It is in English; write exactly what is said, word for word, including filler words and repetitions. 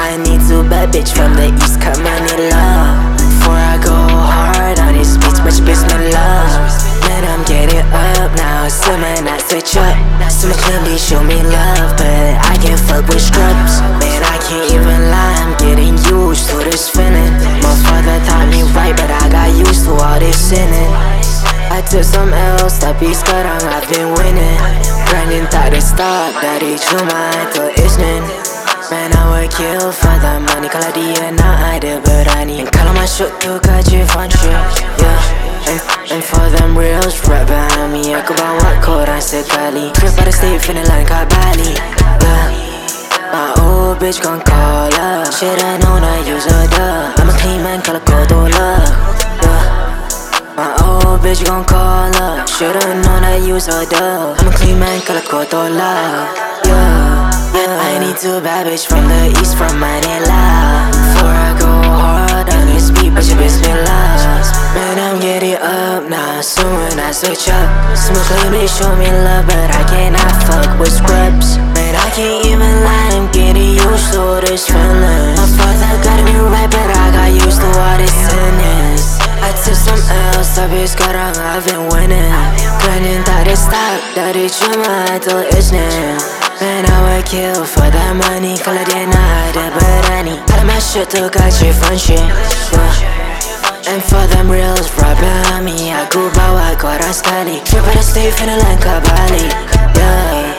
I need to bad bitch from the east, come on in love. Before I go hard on this bitch, much bismillah. Man, I'm getting up now, someone I switch up. Someone clearly show me love, but I can't fuck with scrubs. Man, I can't even lie, I'm getting used to this feeling. My father taught me right, but I got used to all this sinning. I took some L's, tapi sekarang I've been winning. Grinding tak ada stop, dari Jumaat ke Isnin. Man, I would kill for the money kalau dia nak ada berani. And kalau masuk tu gaji function, yeah. And, and for them reals right behind me, aku bawa korang sekali. Trip pada state feeling like kat Bali, yeah. My old bitch gon' call up, should've known I use her duh. I'm a clean man kalau kau tolak, yeah. My old bitch gon' call up, should've known I use her duh. I'm a clean man kalau kau tolak, yeah. I need to bad bitch from the east, from Manila. Before I go hard on this beat, but you bismillah. Man, I'm getting up now, soon when I switch up. Someone claim they show me love, but I cannot fuck with scrubs. Man, I can't even lie, I'm getting used to this feeling. My father got me right, but I got used to all this sinners. I took some L's, tapi sekarang I've been winning. Grinding tak ada stop, dari Jumaat ke Isnin. Man, I would kill for that money kalau dia nak ada berani. Kalau masuk tu gaji function, yeah. And for them reals right behind me, aku bawa korang sekali. Trip pada stay feeling like kat Bali, yeah.